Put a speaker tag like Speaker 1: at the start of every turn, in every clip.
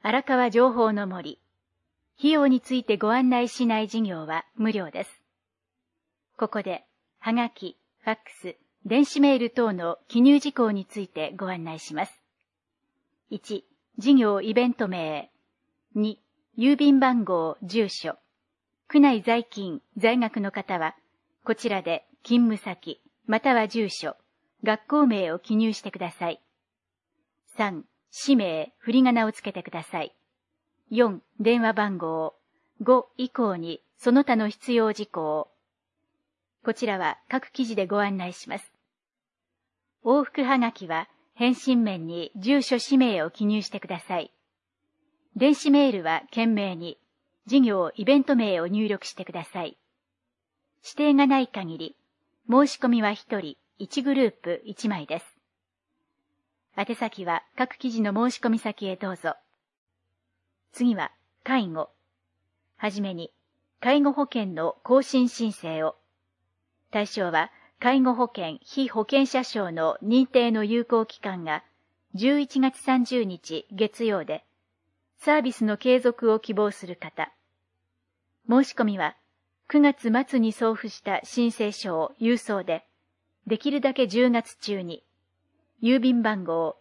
Speaker 1: 荒川情報の森。費用についてご案内しない事業は無料です。ここで、はがき、ファックス、電子メール等の記入事項についてご案内します。1、事業イベント名。2、郵便番号、住所。区内在勤、在学の方は、こちらで勤務先、または住所、学校名を記入してください。3、氏名、振り仮名をつけてください。4、電話番号。5以降にその他の必要事項。こちらは各記事でご案内します。往復はがきは返信面に住所氏名を記入してください。電子メールは件名に事業イベント名を入力してください。指定がない限り、申し込みは1人1グループ1枚です。宛先は各記事の申し込み先へどうぞ。次は、介護。はじめに、介護保険の更新申請を。対象は、介護保険被保険者証の認定の有効期間が11月30日月曜で、サービスの継続を希望する方。申し込みは、9月末に送付した申請書を郵送で、できるだけ10月中に、郵便番号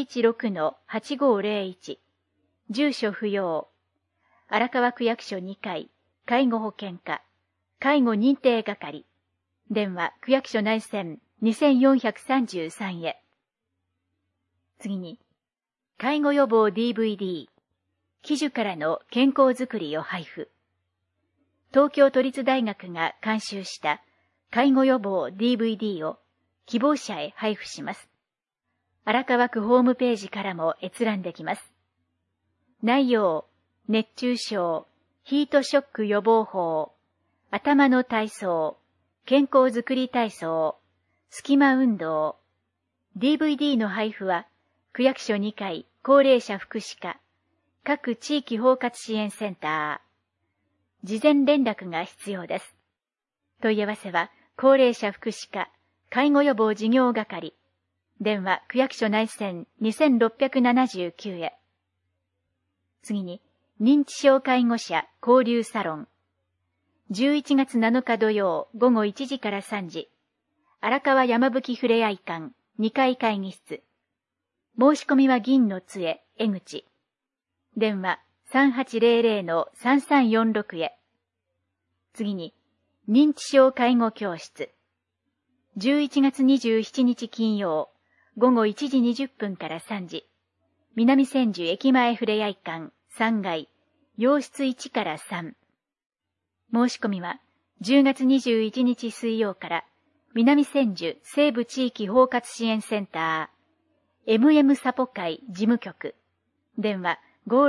Speaker 1: 116-8501、住所不要、荒川区役所2階、介護保険課、介護認定係、電話区役所内線2433へ。次に、介護予防 DVD、喜寿からの健康づくりを配布。東京都立大学が監修した介護予防 DVD を希望者へ配布します。荒川区ホームページからも閲覧できます。内容、熱中症、ヒートショック予防法、頭の体操、健康づくり体操、隙間運動。DVD の配布は、区役所2階高齢者福祉課、各地域包括支援センター。事前連絡が必要です。問い合わせは、高齢者福祉課、介護予防事業係、電話区役所内線2679へ。次に、認知症介護者交流サロン。11月7日土曜午後1時から3時。荒川山吹ふれあい館2階会議室。申し込みは銀の杖、江口。電話3800-3346へ。次に、認知症介護教室。11月27日金曜午後1時20分から3時。南千住駅前ふれあい館3階、洋室1から3。申し込みは10月21日水曜から南千住西部地域包括支援センター MM サポ会事務局。電話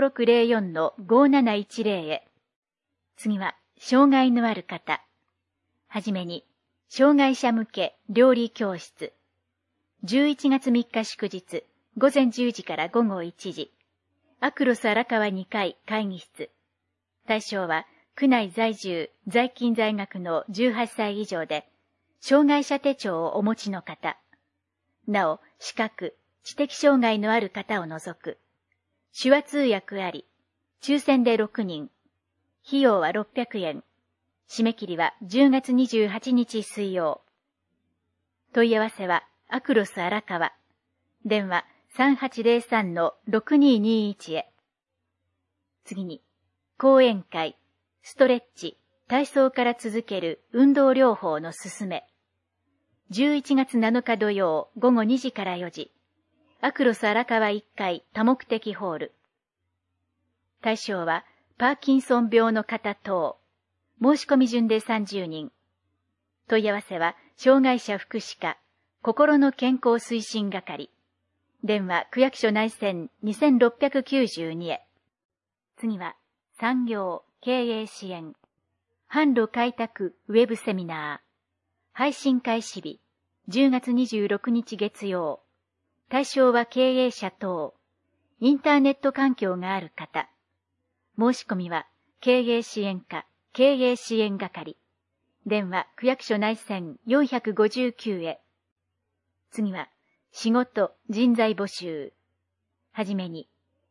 Speaker 1: 5604-5710へ。次は障害のある方。はじめに障害者向け料理教室。11月3日祝日午前10時から午後1時。アクロス荒川2階会議室。対象は、区内在住、在勤在学の18歳以上で、障害者手帳をお持ちの方。なお、視覚、知的障害のある方を除く。手話通訳あり。抽選で6人。費用は600円。締め切りは10月28日水曜。問い合わせは、アクロス荒川。電話、3803-6221へ。次に、講演会、ストレッチ、体操から続ける運動療法のすすめ。11月7日土曜午後2時から4時。アクロス荒川1階多目的ホール。対象は、パーキンソン病の方等。申し込み順で30人。問い合わせは、障害者福祉課、心の健康推進係。電話区役所内線2692へ。次は、産業、経営支援。販路開拓ウェブセミナー。配信開始日、10月26日月曜。対象は経営者等。インターネット環境がある方。申し込みは、経営支援課、経営支援係。電話区役所内線459へ。次は、仕事、人材募集。はじめに、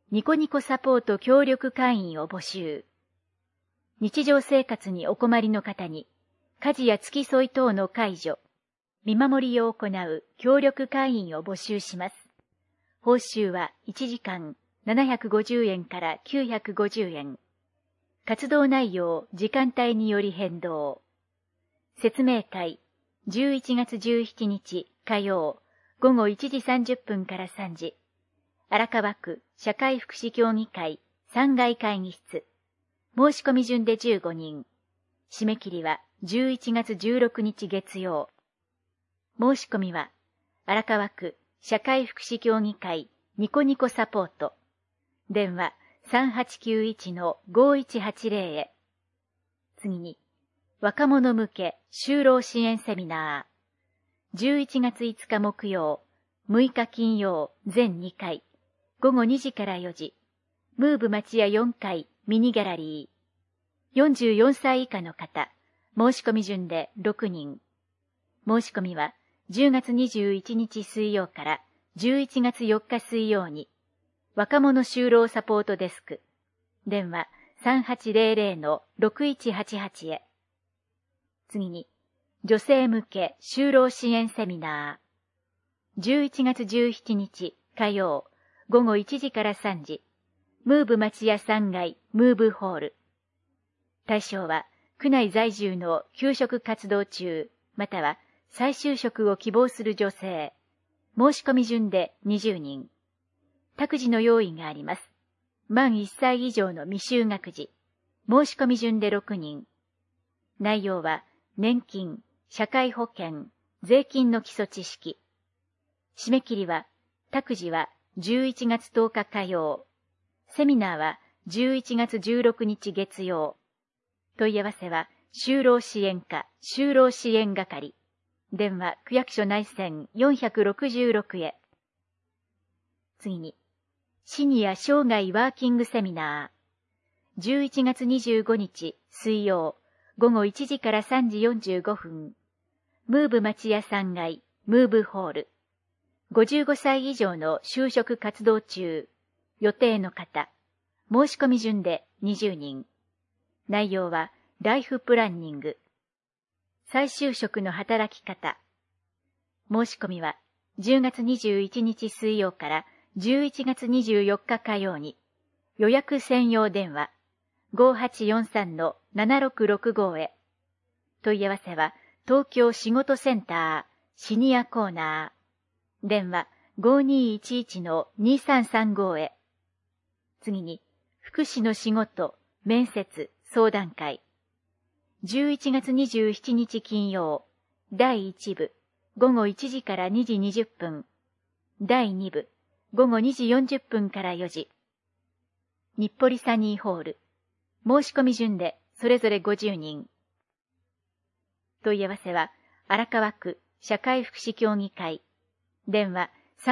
Speaker 1: ニコニコサポート協力会員を募集。日常生活にお困りの方に、家事や付き添い等の介助、見守りを行う協力会員を募集します。報酬は1時間750円から950円。活動内容、時間帯により変動。説明会、11月17日火曜、午後1時30分から3時。荒川区社会福祉協議会3階会議室。申し込み順で15人。締め切りは11月16日月曜。申し込みは、荒川区社会福祉協議会ニコニコサポート。電話3891-5180へ。次に、若者向け就労支援セミナー。11月5日木曜、6日金曜全2回。午後2時から4時。ムーブ町屋4階ミニギャラリー。44歳以下の方。申し込み順で6人。申し込みは10月21日水曜から11月4日水曜に。若者就労サポートデスク。電話3800-6188へ。次に、女性向け就労支援セミナー。11月17日火曜、午後1時から3時。ムーブ町屋3階ムーブホール。対象は、区内在住の求職活動中、または再就職を希望する女性。申し込み順で20人。託児の用意があります。満1歳以上の未就学児。申し込み順で6人。内容は、年金、社会保険、税金の基礎知識。締め切りは、託児は11月10日火曜。セミナーは11月16日月曜。問い合わせは、就労支援課、就労支援係。電話、区役所内線466へ。次に、シニア生涯ワーキングセミナー。11月25日水曜、午後1時から3時45分。ムーブ町屋3階、ムーブホール。55歳以上の就職活動中、予定の方。申し込み順で20人。内容は、ライフプランニング。再就職の働き方。申し込みは、10月21日水曜から11月24日火曜に、予約専用電話、5843-7665へ。問い合わせは、東京仕事センター、シニアコーナー。電話、5211-2335へ。次に、福祉の仕事、面接、相談会。11月27日金曜、第1部、午後1時から2時20分。第2部、午後2時40分から4時。日暮里サニーホール。申し込み順で、それぞれ50人。問い合わせは、荒川区社会福祉協議会。電話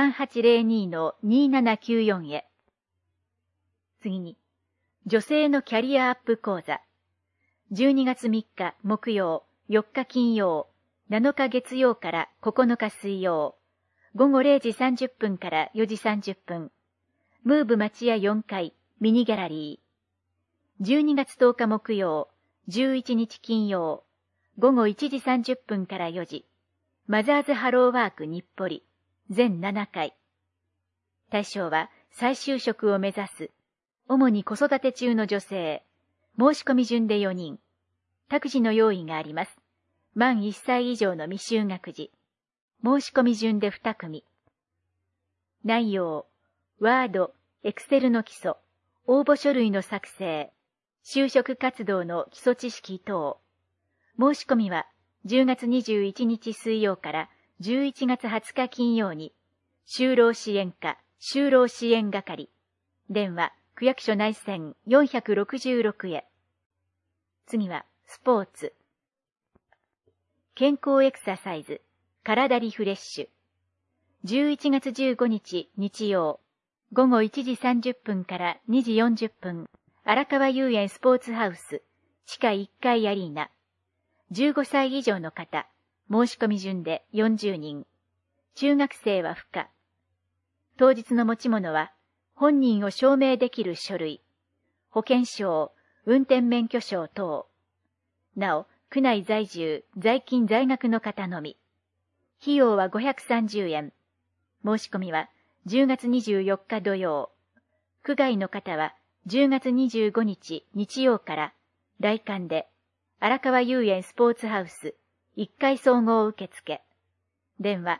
Speaker 1: 3802-2794へ。次に、女性のキャリアアップ講座。12月3日木曜、4日金曜、7日月曜から9日水曜。午後0時30分から4時30分。ムーブ町屋4階、ミニギャラリー。12月10日木曜、11日金曜。午後1時30分から4時。マザーズハローワーク日暮里。全7回。対象は再就職を目指す。主に子育て中の女性。申し込み順で4人。託児の用意があります。満1歳以上の未就学児。申し込み順で2組。内容、ワード、エクセルの基礎、応募書類の作成、就職活動の基礎知識等。申し込みは10月21日水曜から11月20日金曜に、就労支援課、就労支援係。電話、区役所内線466へ。次は、スポーツ。健康エクササイズ、体リフレッシュ。11月15日日曜、午後1時30分から2時40分、荒川遊園スポーツハウス、地下1階アリーナ。15歳以上の方、申し込み順で40人。中学生は不可。当日の持ち物は、 本人を証明できる書類、保険証、運転免許証等。なお、区内在住、在勤在学の方のみ。費用は530円。申し込みは10月24日土曜。区外の方は10月25日日曜から来館で荒川遊園スポーツハウス1階総合受付。電話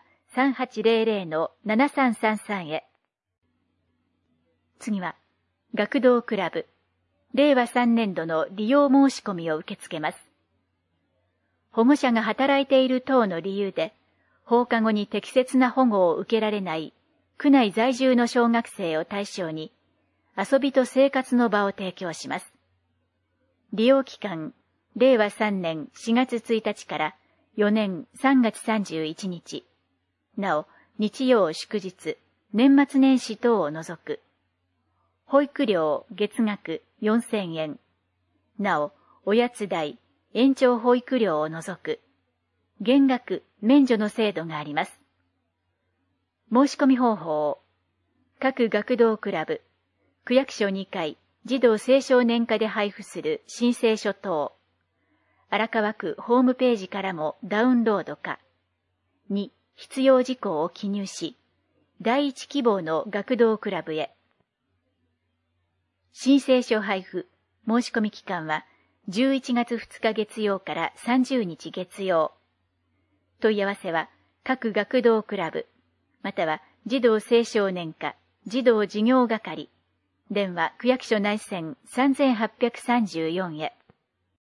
Speaker 1: 3800-7333へ。次は、学童クラブ。令和3年度の利用申し込みを受け付けます。保護者が働いている等の理由で、放課後に適切な保護を受けられない区内在住の小学生を対象に、遊びと生活の場を提供します。利用期間、令和3年4月1日から4年3月31日。なお、日曜祝日、年末年始等を除く。保育料月額4000円。なお、おやつ代、延長保育料を除く。減額、免除の制度があります。申し込み方法。各学童クラブ、区役所2階、児童青少年課で配布する申請書等。荒川区ホームページからもダウンロードか。2、必要事項を記入し、第一希望の学童クラブへ。申請書配布、申し込み期間は11月2日月曜から30日月曜。問い合わせは各学童クラブ、または児童青少年課、児童事業係、電話区役所内線3834へ。